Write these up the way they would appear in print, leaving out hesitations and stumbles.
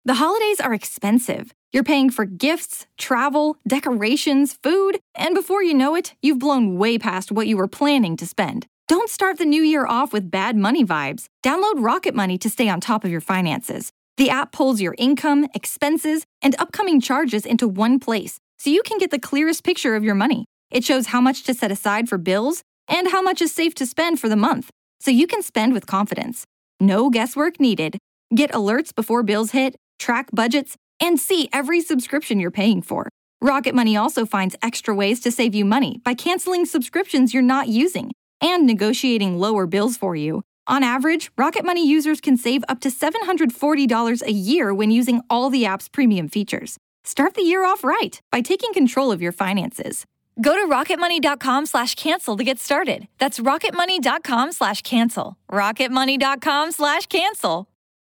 The holidays are expensive. You're paying for gifts, travel, decorations, food, and before you know it, you've blown way past what you were planning to spend. Don't start the new year off with bad money vibes. Download Rocket Money to stay on top of your finances. The app pulls your income, expenses, and upcoming charges into one place, so you can get the clearest picture of your money. It shows how much to set aside for bills and how much is safe to spend for the month, so you can spend with confidence. No guesswork needed. Get alerts before bills hit, track budgets, and see every subscription you're paying for. Rocket Money also finds extra ways to save you money by canceling subscriptions you're not using and negotiating lower bills for you. On average, Rocket Money users can save up to $740 a year when using all the app's premium features. Start the year off right by taking control of your finances. Go to rocketmoney.com/cancel to get started. That's rocketmoney.com/cancel. rocketmoney.com/cancel.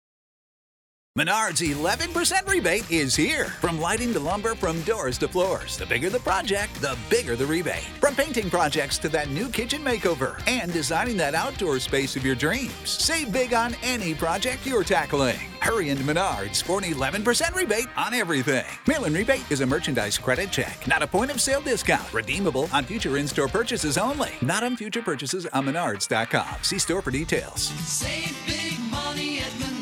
Menards 11% rebate is here. From lighting to lumber, from doors to floors. The bigger the project, the bigger the rebate. From painting projects to that new kitchen makeover and designing that outdoor space of your dreams. Save big on any project you're tackling. Hurry into Menards for an 11% rebate on everything. Mail-in rebate is a merchandise credit check, not a point-of-sale discount. Redeemable on future in-store purchases only. Not on future purchases on Menards.com. See store for details. Save big money at Menards.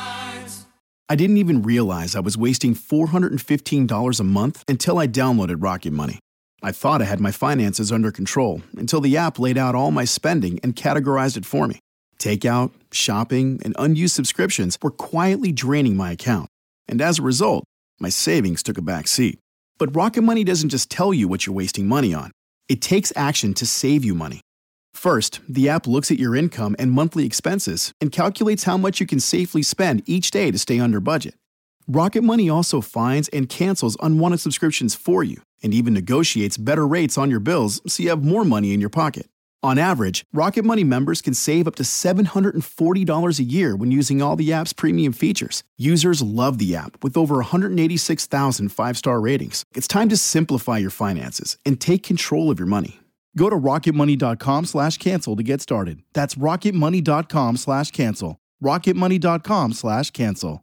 I didn't even realize I was wasting $415 a month until I downloaded Rocket Money. I thought I had my finances under control until the app laid out all my spending and categorized it for me. Takeout, shopping, and unused subscriptions were quietly draining my account. And as a result, my savings took a back seat. But Rocket Money doesn't just tell you what you're wasting money on. It takes action to save you money. First, the app looks at your income and monthly expenses and calculates how much you can safely spend each day to stay under budget. Rocket Money also finds and cancels unwanted subscriptions for you and even negotiates better rates on your bills so you have more money in your pocket. On average, Rocket Money members can save up to $740 a year when using all the app's premium features. Users love the app with over 186,000 five-star ratings. It's time to simplify your finances and take control of your money. Go to rocketmoney.com/cancel to get started. That's rocketmoney.com/cancel. rocketmoney.com/cancel.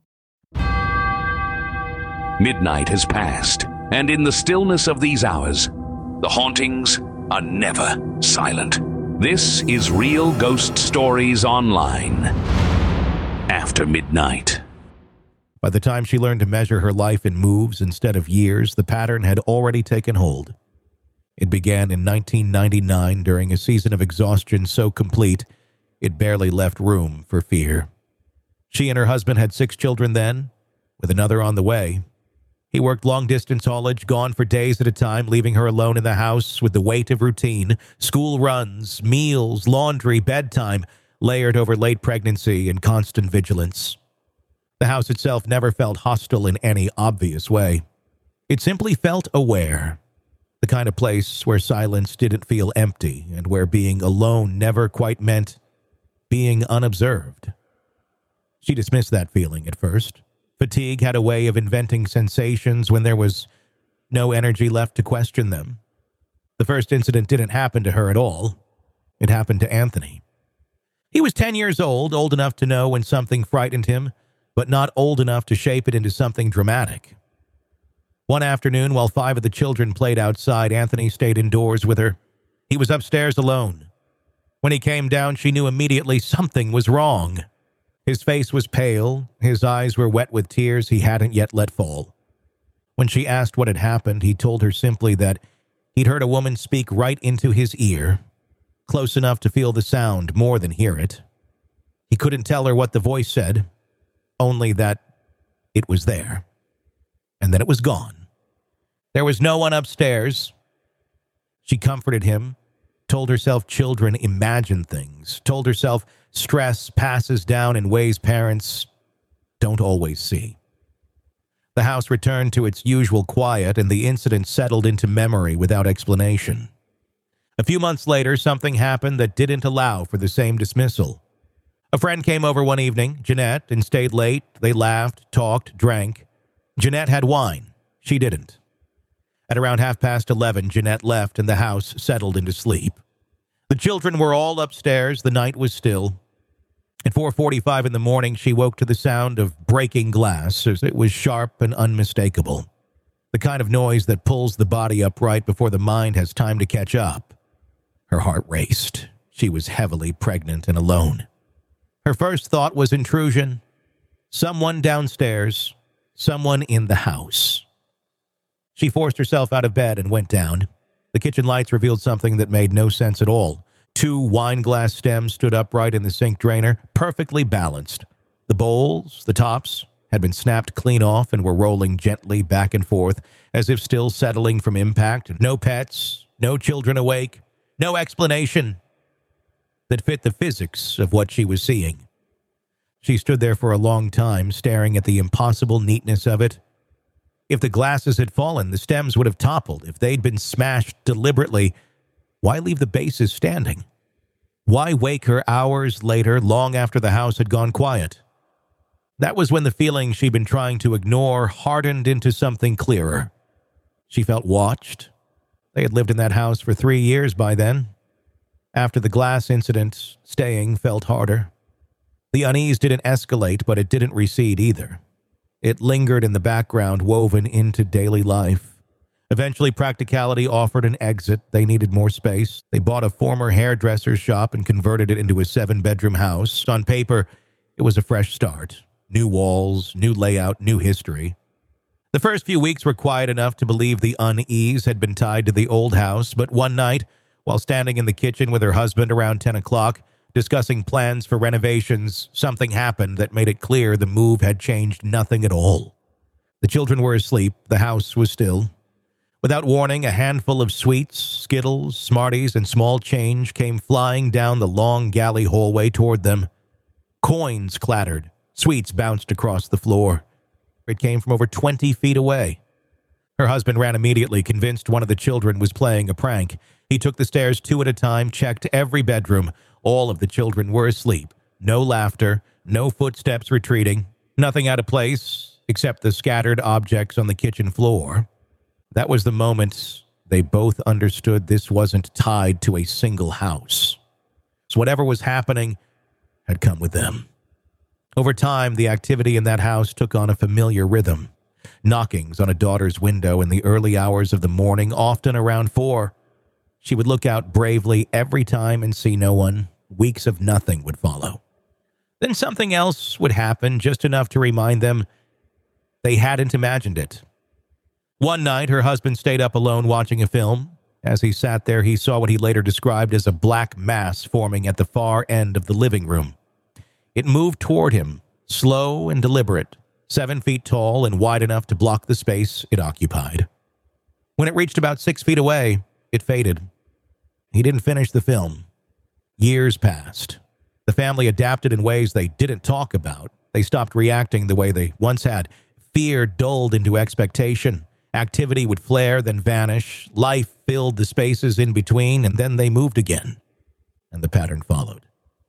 Midnight has passed, and in the stillness of these hours, the hauntings are never silent. This is Real Ghost Stories Online. After midnight. By the time she learned to measure her life in moves instead of years, the pattern had already taken hold. It began in 1999 during a season of exhaustion so complete it barely left room for fear. She and her husband had 6 children then, with another on the way. He worked long-distance haulage, gone for days at a time, leaving her alone in the house with the weight of routine, school runs, meals, laundry, bedtime, layered over late pregnancy and constant vigilance. The house itself never felt hostile in any obvious way. It simply felt aware. The kind of place where silence didn't feel empty and where being alone never quite meant being unobserved. She dismissed that feeling at first. Fatigue had a way of inventing sensations when there was no energy left to question them. The first incident didn't happen to her at all. It happened to Anthony. He was 10 years old enough to know when something frightened him, but not old enough to shape it into something dramatic. One afternoon, while 5 of the children played outside, Anthony stayed indoors with her. He was upstairs alone. When he came down, she knew immediately something was wrong. His face was pale. His eyes were wet with tears he hadn't yet let fall. When she asked what had happened, he told her simply that he'd heard a woman speak right into his ear, close enough to feel the sound more than hear it. He couldn't tell her what the voice said, only that it was there. And then it was gone. There was no one upstairs. She comforted him, told herself children imagine things, told herself stress passes down in ways parents don't always see. The house returned to its usual quiet, and the incident settled into memory without explanation. A few months later, something happened that didn't allow for the same dismissal. A friend came over one evening, Jeanette, and stayed late. They laughed, talked, drank. Jeanette had wine. She didn't. At around 11:30, Jeanette left and the house settled into sleep. The children were all upstairs. The night was still. At 4:45 in the morning, she woke to the sound of breaking glass as it was sharp and unmistakable. The kind of noise that pulls the body upright before the mind has time to catch up. Her heart raced. She was heavily pregnant and alone. Her first thought was intrusion. Someone downstairs. Someone in the house. She forced herself out of bed and went down. The kitchen lights revealed something that made no sense at all. 2 wine glass stems stood upright in the sink drainer, perfectly balanced. The bowls, the tops, had been snapped clean off and were rolling gently back and forth, as if still settling from impact. No pets, no children awake, no explanation that fit the physics of what she was seeing. She stood there for a long time, staring at the impossible neatness of it. If the glasses had fallen, the stems would have toppled. If they'd been smashed deliberately, why leave the bases standing? Why wake her hours later, long after the house had gone quiet? That was when the feeling she'd been trying to ignore hardened into something clearer. She felt watched. They had lived in that house for 3 years by then. After the glass incident, staying felt harder. The unease didn't escalate, but it didn't recede either. It lingered in the background, woven into daily life. Eventually, practicality offered an exit. They needed more space. They bought a former hairdresser's shop and converted it into a 7-bedroom house. On paper, it was a fresh start. New walls, new layout, new history. The first few weeks were quiet enough to believe the unease had been tied to the old house, but one night, while standing in the kitchen with her husband around 10 o'clock, discussing plans for renovations, something happened that made it clear the move had changed nothing at all. The children were asleep. The house was still. Without warning, a handful of sweets, Skittles, Smarties, and small change came flying down the long galley hallway toward them. Coins clattered. Sweets bounced across the floor. It came from over 20 feet away. Her husband ran immediately, convinced one of the children was playing a prank. He took the stairs 2 at a time, checked every bedroom. All of the children were asleep. No laughter, no footsteps retreating, nothing out of place except the scattered objects on the kitchen floor. That was the moment they both understood this wasn't tied to a single house. So whatever was happening had come with them. Over time, the activity in that house took on a familiar rhythm. Knockings on a daughter's window in the early hours of the morning, often around 4. She would look out bravely every time and see no one. Weeks of nothing would follow. Then something else would happen, just enough to remind them they hadn't imagined it. One night, her husband stayed up alone watching a film. As he sat there, he saw what he later described as a black mass forming at the far end of the living room. It moved toward him, slow and deliberate, 7 feet tall and wide enough to block the space it occupied. When it reached about 6 feet away, it faded. He didn't finish the film. Years passed. The family adapted in ways they didn't talk about. They stopped reacting the way they once had. Fear dulled into expectation. Activity would flare, then vanish. Life filled the spaces in between, and then they moved again. And the pattern followed.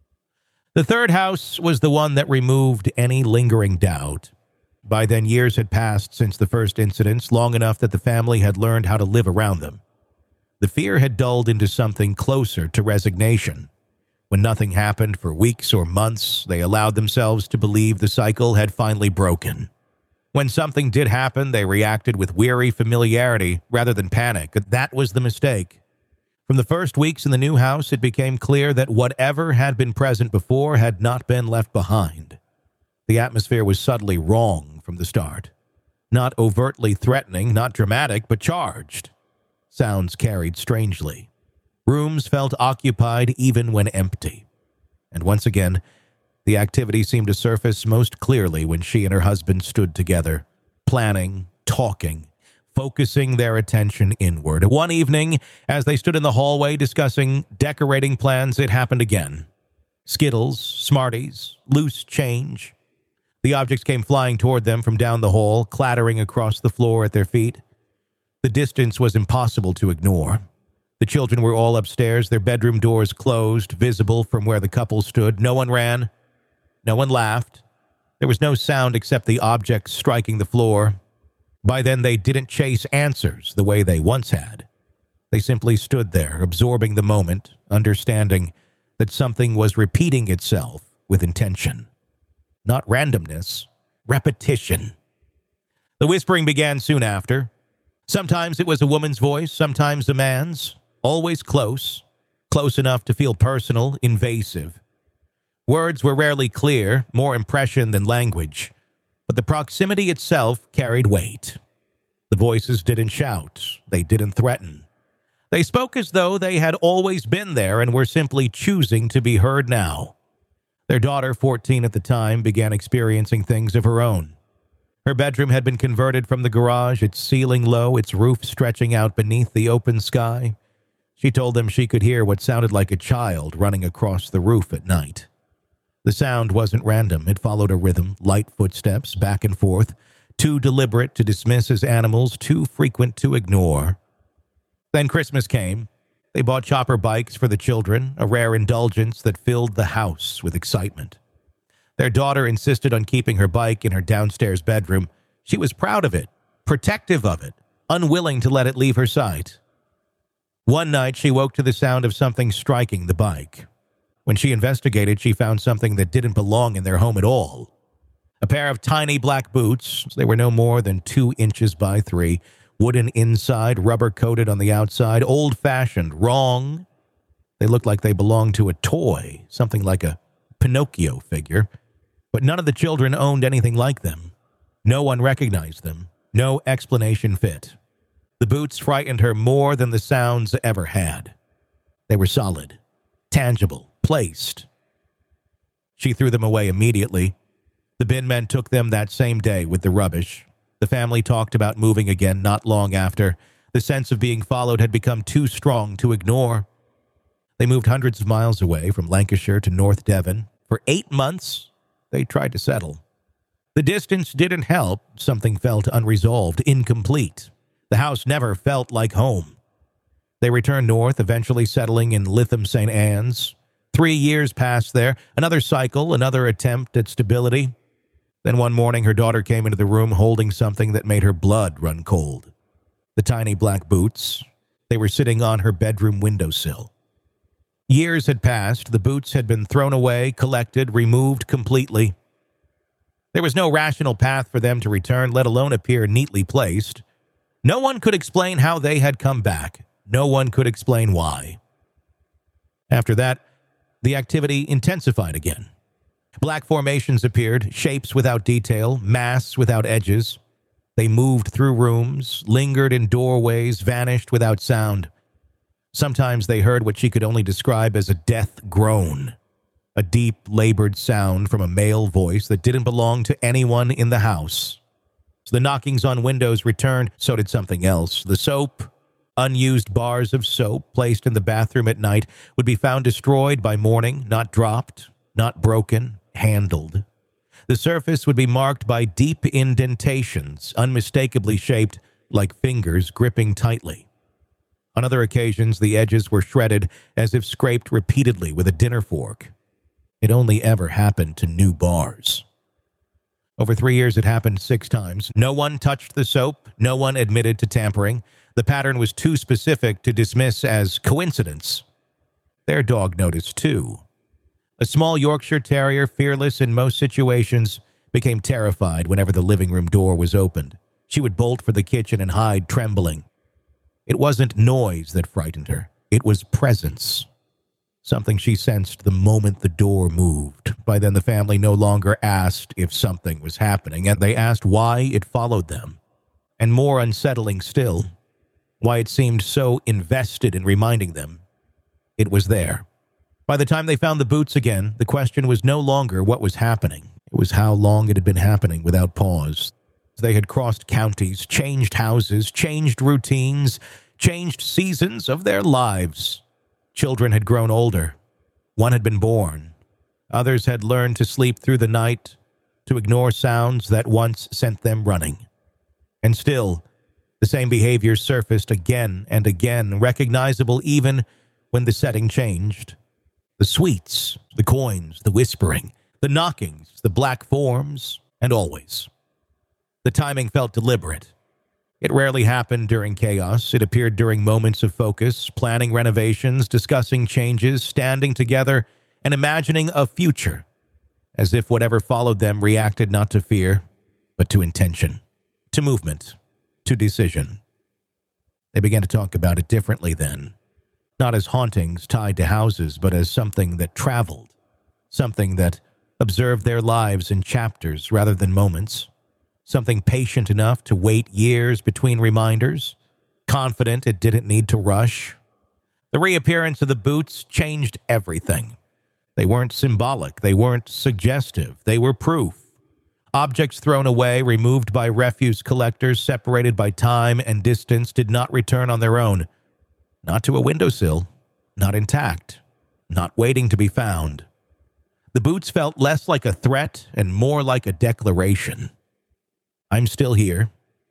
The third house was the one that removed any lingering doubt. By then, years had passed since the first incidents, long enough that the family had learned how to live around them. The fear had dulled into something closer to resignation. When nothing happened for weeks or months, they allowed themselves to believe the cycle had finally broken. When something did happen, they reacted with weary familiarity rather than panic. That was the mistake. From the first weeks in the new house, it became clear that whatever had been present before had not been left behind. The atmosphere was subtly wrong from the start. Not overtly threatening, not dramatic, but charged. Sounds carried strangely. Rooms felt occupied even when empty. And once again, the activity seemed to surface most clearly when she and her husband stood together, planning, talking, focusing their attention inward. One evening, as they stood in the hallway discussing decorating plans, it happened again. Skittles, Smarties, loose change. The objects came flying toward them from down the hall, clattering across the floor at their feet. The distance was impossible to ignore. The children were all upstairs, their bedroom doors closed, visible from where the couple stood. No one ran. No one laughed. There was no sound except the objects striking the floor. By then, they didn't chase answers the way they once had. They simply stood there, absorbing the moment, understanding that something was repeating itself with intention. Not randomness, repetition. The whispering began soon after. Sometimes it was a woman's voice, sometimes a man's, always close enough to feel personal, invasive. Words were rarely clear, more impression than language, but the proximity itself carried weight. The voices didn't shout, they didn't threaten. They spoke as though they had always been there and were simply choosing to be heard now. Their daughter, 14 at the time, began experiencing things of her own. Her bedroom had been converted from the garage, its ceiling low, its roof stretching out beneath the open sky. She told them she could hear what sounded like a child running across the roof at night. The sound wasn't random. It followed a rhythm, light footsteps, back and forth, too deliberate to dismiss as animals, too frequent to ignore. Then Christmas came. They bought chopper bikes for the children, a rare indulgence that filled the house with excitement. Their daughter insisted on keeping her bike in her downstairs bedroom. She was proud of it, protective of it, unwilling to let it leave her sight. One night, she woke to the sound of something striking the bike. When she investigated, she found something that didn't belong in their home at all. A pair of tiny black boots. They were no more than 2 inches by 3, wooden inside, rubber-coated on the outside, old-fashioned, wrong. They looked like they belonged to a toy, something like a Pinocchio figure. But none of the children owned anything like them. No one recognized them. No explanation fit. The boots frightened her more than the sounds ever had. They were solid, tangible, placed. She threw them away immediately. The bin men took them that same day with the rubbish. The family talked about moving again not long after. The sense of being followed had become too strong to ignore. They moved hundreds of miles away from Lancashire to North Devon. For 8 months, they tried to settle. The distance didn't help. Something felt unresolved, incomplete. The house never felt like home. They returned north, eventually settling in Lytham St. Anne's. 3 years passed there, another cycle, another attempt at stability. Then one morning, her daughter came into the room holding something that made her blood run cold. The tiny black boots. They were sitting on her bedroom windowsill. Years had passed. The boots had been thrown away, collected, removed completely. There was no rational path for them to return, let alone appear neatly placed. No one could explain how they had come back. No one could explain why. After that, the activity intensified again. Black formations appeared, shapes without detail, masks without edges. They moved through rooms, lingered in doorways, vanished without sound. Sometimes they heard what she could only describe as a death groan, a deep, labored sound from a male voice that didn't belong to anyone in the house. The knockings on windows returned, so did something else. The soap, unused bars of soap placed in the bathroom at night, would be found destroyed by morning, not dropped, not broken, handled. The surface would be marked by deep indentations, unmistakably shaped like fingers gripping tightly. On other occasions, the edges were shredded as if scraped repeatedly with a dinner fork. It only ever happened to new bars. Over 3 years, it happened 6 times. No one touched the soap. No one admitted to tampering. The pattern was too specific to dismiss as coincidence. Their dog noticed, too. A small Yorkshire Terrier, fearless in most situations, became terrified whenever the living room door was opened. She would bolt for the kitchen and hide, trembling. It wasn't noise that frightened her. It was presence. Something she sensed the moment the door moved. By then, the family no longer asked if something was happening, and they asked why it followed them. And more unsettling still, why it seemed so invested in reminding them it was there. By the time they found the boots again, the question was no longer what was happening. It was how long it had been happening without pause. They had crossed counties, changed houses, changed routines, changed seasons of their lives. Children had grown older. One had been born. Others had learned to sleep through the night, to ignore sounds that once sent them running. And still, the same behavior surfaced again and again, recognizable even when the setting changed. The sweets, the coins, the whispering, the knockings, the black forms, and always. The timing felt deliberate. It rarely happened during chaos. It appeared during moments of focus, planning renovations, discussing changes, standing together, and imagining a future. as if whatever followed them reacted not to fear, but to intention, to movement, to decision. They began to talk about it differently then, not as hauntings tied to houses, but as something that traveled, something that observed their lives in chapters rather than moments, something patient enough to wait years between reminders, confident it didn't need to rush. The reappearance of the boots changed everything. They weren't symbolic, they weren't suggestive, they were proof. Objects thrown away, removed by refuse collectors, separated by time and distance, did not return on their own. Not to a windowsill, not intact, not waiting to be found. The boots felt less like a threat and more like a declaration. I'm still here.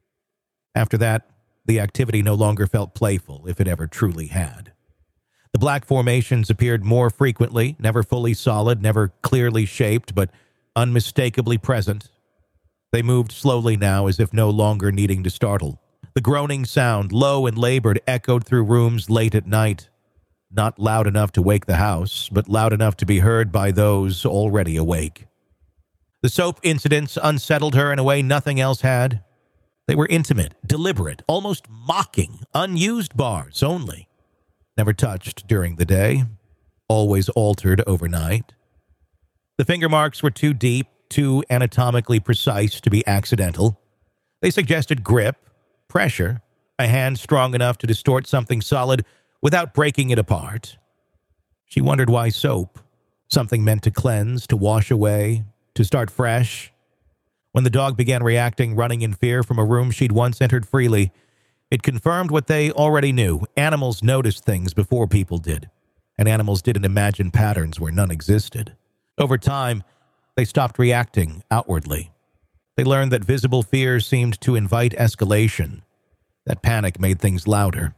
After that, the activity no longer felt playful, if it ever truly had. The black formations appeared more frequently, never fully solid, never clearly shaped, but unmistakably present. They moved slowly now, as if no longer needing to startle. The groaning sound, low and labored, echoed through rooms late at night. Not loud enough to wake the house, but loud enough to be heard by those already awake. The soap incidents unsettled her in a way nothing else had. They were intimate, deliberate, almost mocking, unused bars only. Never touched during the day, always altered overnight. The finger marks were too deep, too anatomically precise to be accidental. They suggested grip, pressure, a hand strong enough to distort something solid without breaking it apart. She wondered why soap, something meant to cleanse, to wash away, to start fresh. When the dog began reacting, running in fear from a room she'd once entered freely, it confirmed what they already knew. Animals noticed things before people did, and animals didn't imagine patterns where none existed. Over time, they stopped reacting outwardly. They learned that visible fear seemed to invite escalation, that panic made things louder.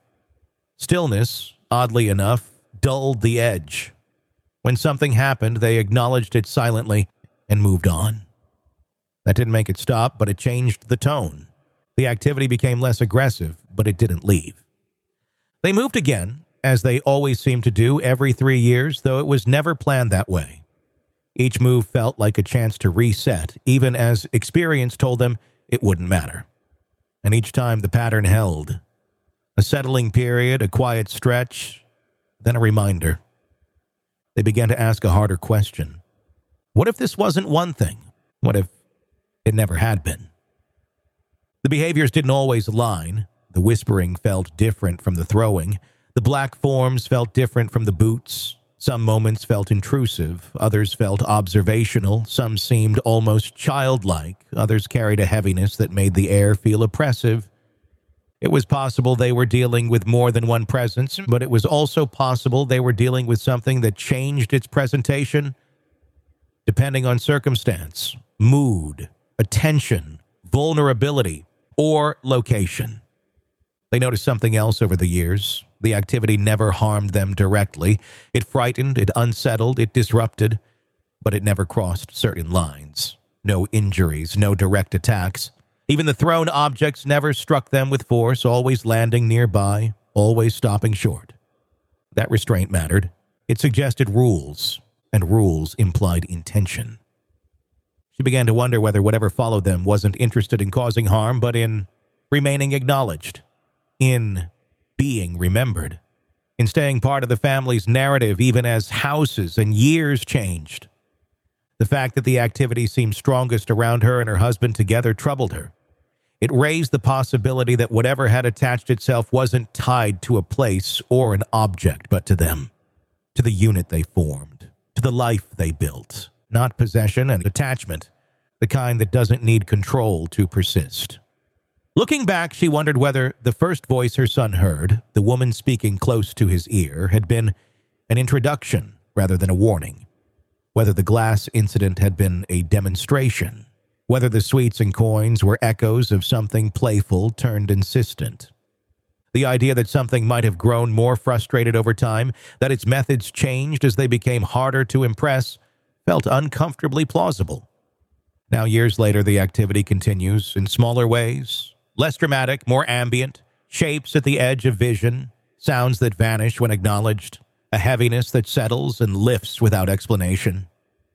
Stillness, oddly enough, dulled the edge. When something happened, they acknowledged it silently and moved on. That didn't make it stop, but it changed the tone. The activity became less aggressive, but it didn't leave. They moved again, as they always seemed to do every 3 years, though it was never planned that way. Each move felt like a chance to reset, even as experience told them it wouldn't matter. And each time the pattern held. A settling period, a quiet stretch, then a reminder. They began to ask a harder question. What if this wasn't one thing? What if it never had been? The behaviors didn't always align. The whispering felt different from the throwing. The black forms felt different from the boots. Some moments felt intrusive. Others felt observational. Some seemed almost childlike. Others carried a heaviness that made the air feel oppressive. It was possible they were dealing with more than one presence, but it was also possible they were dealing with something that changed its presentation depending on circumstance, mood, attention, vulnerability, or location. They noticed something else over the years. The activity never harmed them directly. It frightened, it unsettled, it disrupted, but it never crossed certain lines. No injuries, no direct attacks. Even the thrown objects never struck them with force, always landing nearby, always stopping short. That restraint mattered. It suggested rules, and rules implied intention. She began to wonder whether whatever followed them wasn't interested in causing harm, but in remaining acknowledged, in being remembered, in staying part of the family's narrative even as houses and years changed. The fact that the activity seemed strongest around her and her husband together troubled her. It raised the possibility that whatever had attached itself wasn't tied to a place or an object, but to them, to the unit they formed, to the life they built, not possession and attachment, the kind that doesn't need control to persist. Looking back, she wondered whether the first voice her son heard, the woman speaking close to his ear, had been an introduction rather than a warning. Whether the glass incident had been a demonstration. Whether the sweets and coins were echoes of something playful turned insistent. The idea that something might have grown more frustrated over time, that its methods changed as they became harder to impress, felt uncomfortably plausible. Now, years later, the activity continues in smaller ways, less dramatic, more ambient, shapes at the edge of vision, sounds that vanish when acknowledged, a heaviness that settles and lifts without explanation.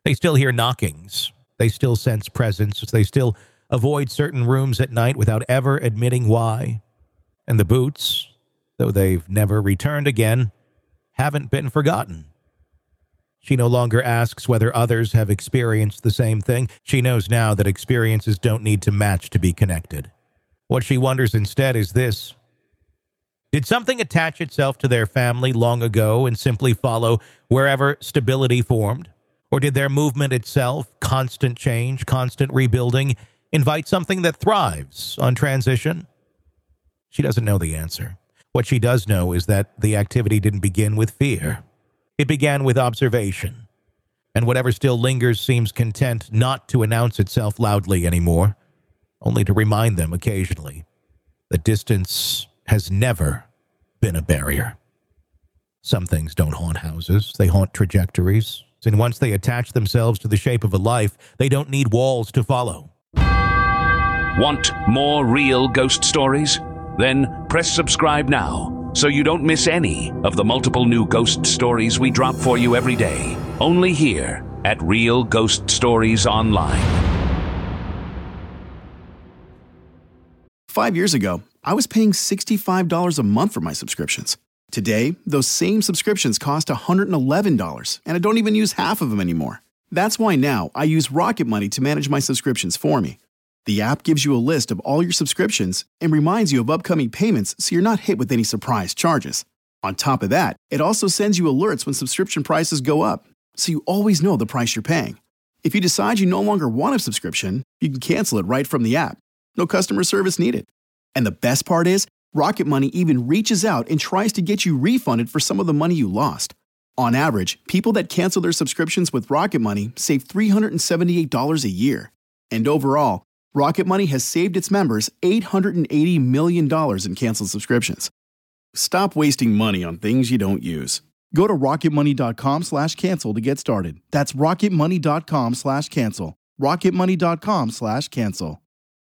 They still hear knockings. They still sense presence. They still avoid certain rooms at night without ever admitting why. And the boots, though they've never returned again, haven't been forgotten. She no longer asks whether others have experienced the same thing. She knows now that experiences don't need to match to be connected. What she wonders instead is this: did something attach itself to their family long ago and simply follow wherever stability formed? Or did their movement itself, constant change, constant rebuilding, invite something that thrives on transition? She doesn't know the answer. What she does know is that the activity didn't begin with fear. It began with observation. And whatever still lingers seems content not to announce itself loudly anymore, only to remind them occasionally that distance has never been a barrier. Some things don't haunt houses, they haunt trajectories. And once they attach themselves to the shape of a life, they don't need walls to follow. Want more real ghost stories? Then press subscribe now so you don't miss any of the multiple new ghost stories we drop for you every day. Only here at Real Ghost Stories Online. 5 years ago, I was paying $65 a month for my subscriptions. Today, those same subscriptions cost $111, and I don't even use half of them anymore. That's why now I use Rocket Money to manage my subscriptions for me. The app gives you a list of all your subscriptions and reminds you of upcoming payments so you're not hit with any surprise charges. On top of that, it also sends you alerts when subscription prices go up, so you always know the price you're paying. If you decide you no longer want a subscription, you can cancel it right from the app. No customer service needed. And the best part is, Rocket Money even reaches out and tries to get you refunded for some of the money you lost. On average, people that cancel their subscriptions with Rocket Money save $378 a year. And overall, Rocket Money has saved its members $880 million in canceled subscriptions. Stop wasting money on things you don't use. Go to rocketmoney.com/cancel to get started. That's rocketmoney.com/cancel. rocketmoney.com/cancel.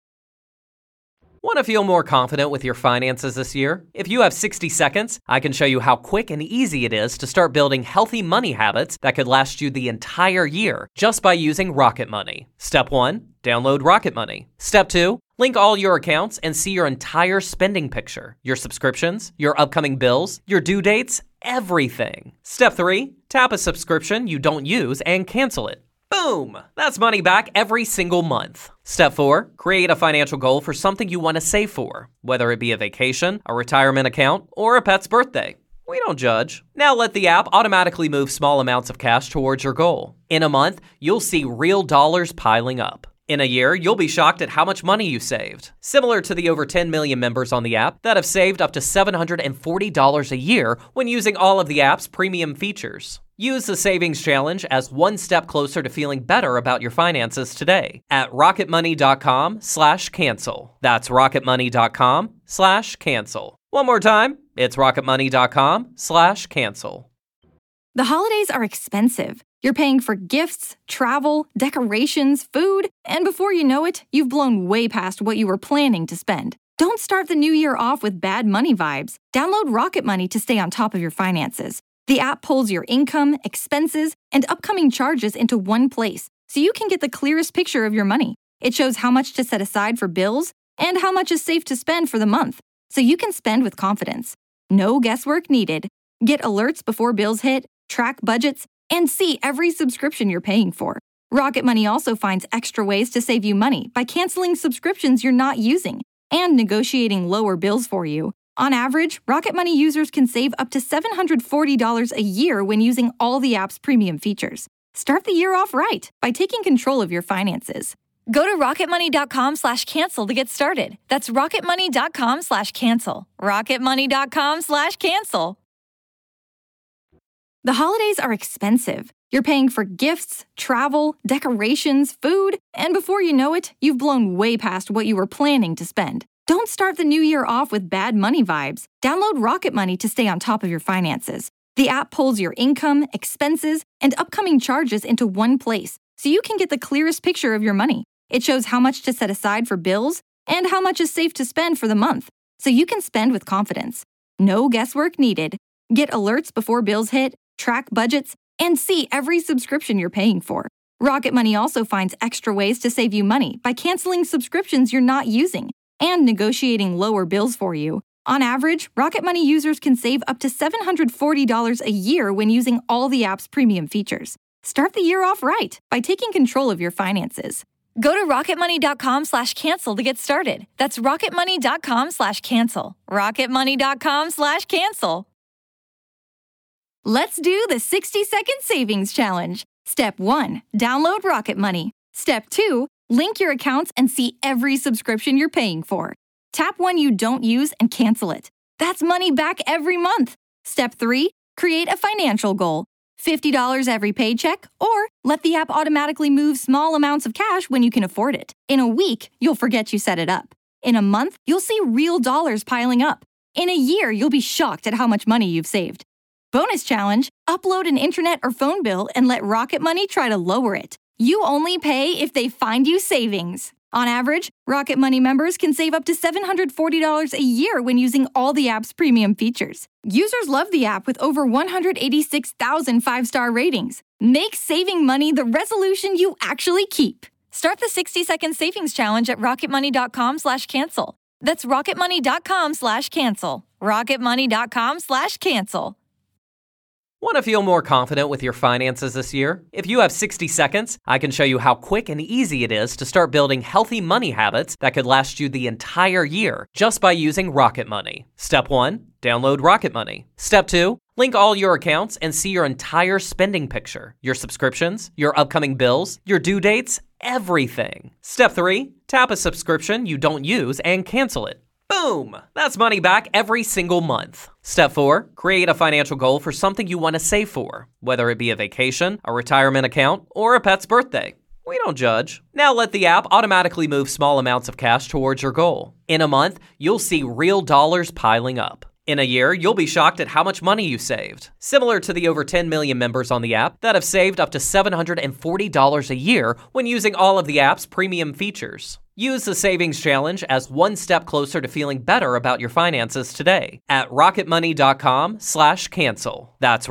Want to feel more confident with your finances this year? If you have 60 seconds, I can show you how quick and easy it is to start building healthy money habits that could last you the entire year just by using Rocket Money. Step 1, download Rocket Money. Step 2, link all your accounts and see your entire spending picture, your subscriptions, your upcoming bills, your due dates, everything. Step 3, tap a subscription you don't use and cancel it. Boom! That's money back every single month. Step 4, create a financial goal for something you want to save for, whether it be a vacation, a retirement account, or a pet's birthday. We don't judge. Now let the app automatically move small amounts of cash towards your goal. In a month, you'll see real dollars piling up. In a year, you'll be shocked at how much money you saved. Similar to the over 10 million members on the app that have saved up to $740 a year when using all of the app's premium features. Use the Savings Challenge as one step closer to feeling better about your finances today at rocketmoney.com/cancel. That's rocketmoney.com/cancel. One more time, it's rocketmoney.com/cancel. The holidays are expensive. You're paying for gifts, travel, decorations, food, and before you know it, you've blown way past what you were planning to spend. Don't start the new year off with bad money vibes. Download Rocket Money to stay on top of your finances. The app pulls your income, expenses, and upcoming charges into one place, so you can get the clearest picture of your money. It shows how much to set aside for bills and how much is safe to spend for the month, so you can spend with confidence. No guesswork needed. Get alerts before bills hit, track budgets, and see every subscription you're paying for. Rocket Money also finds extra ways to save you money by canceling subscriptions you're not using and negotiating lower bills for you. On average, Rocket Money users can save up to $740 a year when using all the app's premium features. Start the year off right by taking control of your finances. Go to rocketmoney.com/cancel to get started. That's rocketmoney.com/cancel. rocketmoney.com/cancel. The holidays are expensive. You're paying for gifts, travel, decorations, food, and before you know it, you've blown way past what you were planning to spend. Don't start the new year off with bad money vibes. Download Rocket Money to stay on top of your finances. The app pulls your income, expenses, and upcoming charges into one place, so you can get the clearest picture of your money. It shows how much to set aside for bills and how much is safe to spend for the month, so you can spend with confidence. No guesswork needed. Get alerts before bills hit, track budgets, and see every subscription you're paying for. Rocket Money also finds extra ways to save you money by canceling subscriptions you're not using and negotiating lower bills for you. On average, Rocket Money users can save up to $740 a year when using all the app's premium features. Start the year off right by taking control of your finances. Go to rocketmoney.com/cancel to get started. That's rocketmoney.com/cancel. rocketmoney.com/cancel. Let's do the 60-second savings challenge. Step 1, download Rocket Money. Step 2, link your accounts and see every subscription you're paying for. Tap one you don't use and cancel it. That's money back every month. Step 3, create a financial goal. $50 every paycheck, or let the app automatically move small amounts of cash when you can afford it. In a week, you'll forget you set it up. In a month, you'll see real dollars piling up. In a year, you'll be shocked at how much money you've saved. Bonus challenge, upload an internet or phone bill and let Rocket Money try to lower it. You only pay if they find you savings. On average, Rocket Money members can save up to $740 a year when using all the app's premium features. Users love the app with over 186,000 five-star ratings. Make saving money the resolution you actually keep. Start the 60-second savings challenge at rocketmoney.com/cancel. That's rocketmoney.com/cancel. rocketmoney.com/cancel. Want to feel more confident with your finances this year? If you have 60 seconds, I can show you how quick and easy it is to start building healthy money habits that could last you the entire year just by using Rocket Money. Step 1, download Rocket Money. Step 2, link all your accounts and see your entire spending picture, your subscriptions, your upcoming bills, your due dates, everything. Step 3, tap a subscription you don't use and cancel it. Boom! That's money back every single month. Step 4, create a financial goal for something you want to save for, whether it be a vacation, a retirement account, or a pet's birthday. We don't judge. Now let the app automatically move small amounts of cash towards your goal. In a month, you'll see real dollars piling up. In a year, you'll be shocked at how much money you saved. Similar to the over 10 million members on the app that have saved up to $740 a year when using all of the app's premium features. Use the savings challenge as one step closer to feeling better about your finances today at rocketmoney.com/cancel. That's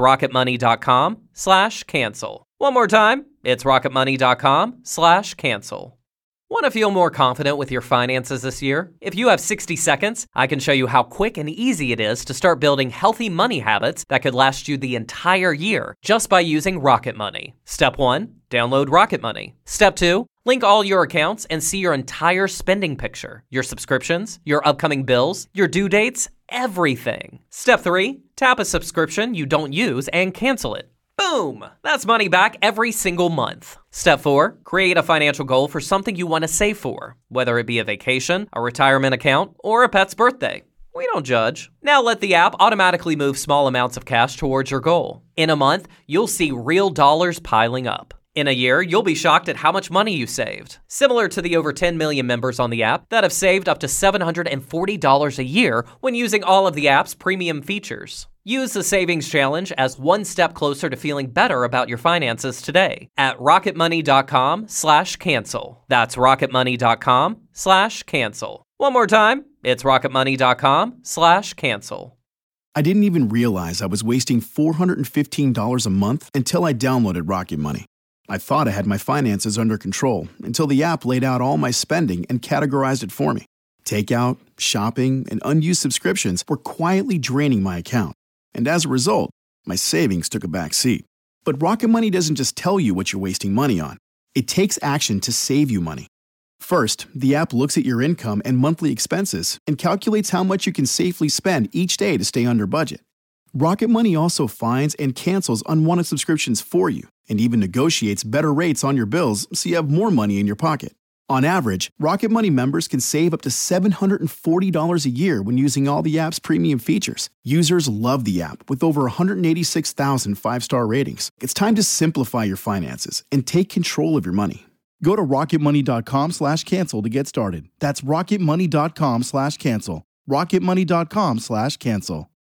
rocketmoney.com/cancel. One more time, it's rocketmoney.com/cancel. Want to feel more confident with your finances this year? If you have 60 seconds, I can show you how quick and easy it is to start building healthy money habits that could last you the entire year just by using Rocket Money. Step 1, download Rocket Money. Step 2, link all your accounts and see your entire spending picture, your subscriptions, your upcoming bills, your due dates, everything. Step 3, tap a subscription you don't use and cancel it. Boom! That's money back every single month. Step 4, create a financial goal for something you want to save for, whether it be a vacation, a retirement account, or a pet's birthday. We don't judge. Now let the app automatically move small amounts of cash towards your goal. In a month, you'll see real dollars piling up. In a year, you'll be shocked at how much money you saved. Similar to the over 10 million members on the app that have saved up to $740 a year when using all of the app's premium features. Use the savings challenge as one step closer to feeling better about your finances today at rocketmoney.com/cancel. That's rocketmoney.com/cancel. One more time, it's rocketmoney.com/cancel. I didn't even realize I was wasting $415 a month until I downloaded Rocket Money. I thought I had my finances under control until the app laid out all my spending and categorized it for me. Takeout, shopping, and unused subscriptions were quietly draining my account. And as a result, my savings took a back seat. But Rocket Money doesn't just tell you what you're wasting money on. It takes action to save you money. First, the app looks at your income and monthly expenses and calculates how much you can safely spend each day to stay under budget. Rocket Money also finds and cancels unwanted subscriptions for you and even negotiates better rates on your bills so you have more money in your pocket. On average, Rocket Money members can save up to $740 a year when using all the app's premium features. Users love the app with over 186,000 five-star ratings. It's time to simplify your finances and take control of your money. Go to rocketmoney.com/cancel to get started. That's rocketmoney.com/cancel. rocketmoney.com/cancel.